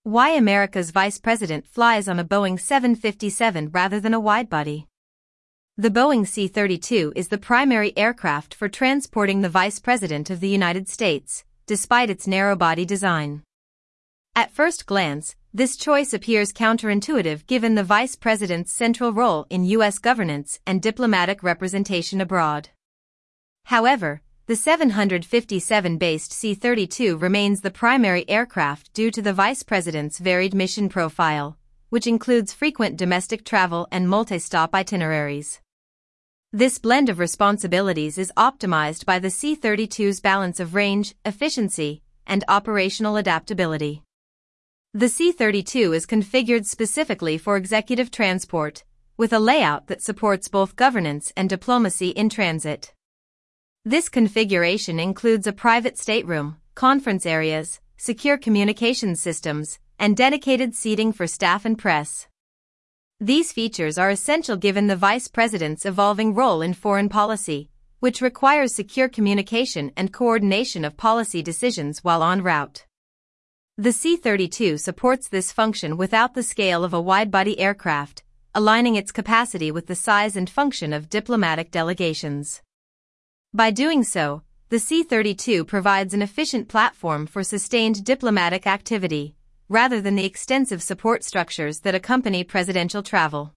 Why America's Vice President flies on a Boeing 757 rather than a widebody. The Boeing C-32 is the primary aircraft for transporting the Vice President of the United States, despite its narrow-body design. At first glance, this choice appears counterintuitive given the Vice President's central role in U.S. governance and diplomatic representation abroad. However, the 757-based C-32 remains the primary aircraft due to the Vice President's varied mission profile, which includes frequent domestic travel and multi-stop itineraries. This blend of responsibilities is optimized by the C-32's balance of range, efficiency, and operational adaptability. The C-32 is configured specifically for executive transport, with a layout that supports both governance and diplomacy in transit. This configuration includes a private stateroom, conference areas, secure communications systems, and dedicated seating for staff and press. These features are essential given the Vice President's evolving role in foreign policy, which requires secure communication and coordination of policy decisions while en route. The C-32 supports this function without the scale of a wide-body aircraft, aligning its capacity with the size and function of diplomatic delegations. By doing so, the C-32 provides an efficient platform for sustained diplomatic activity, rather than the extensive support structures that accompany presidential travel.